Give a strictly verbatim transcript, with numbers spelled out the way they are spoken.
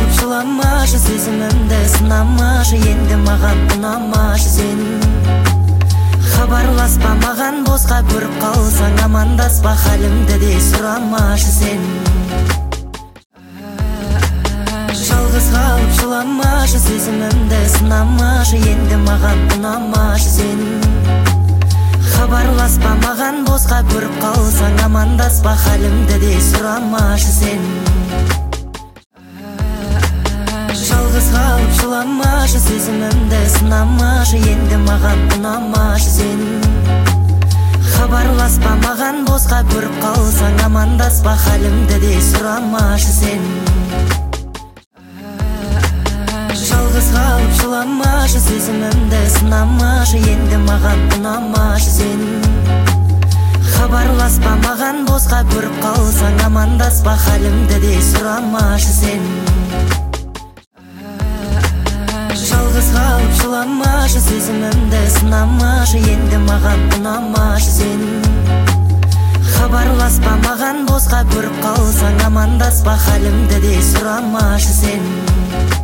қалып жыламашы, сезімімді сынамашы, енді маған ұнамашы сен. Хабарласпа маған босқа, көріп қалсаң амандаспа, халімді де сұрамашы сен. Жалғыз қалып жыламашы, сезімімді сынамашы, енді маған ұнамашы сен. Хабарласпа маған босқа, көріп қалсаң амандаспа, халімді де сұрамашы сен. Жалғыз қалып жыламашы, сезімімді сынамашы, енді маған ұнамашы сен. Хабарласпа маған босқа, көріп қалсаң амандаспа, халімді де сұрамашы сен. Жалғыз қалып жыламашы, сезімімді сынамашы, енді маған ұнамашы сен. Хабарласпа маған босқа, көріп қалсаң амандаспа, халімді де сұрамашы сен. Жалғыз қалып жыламашы, сезімімді сынамашы, енді маған ұнамашы сен. Хабарласпа маған босқа, көріп қалсаң амандаспа, халімді де сұрамашы сен.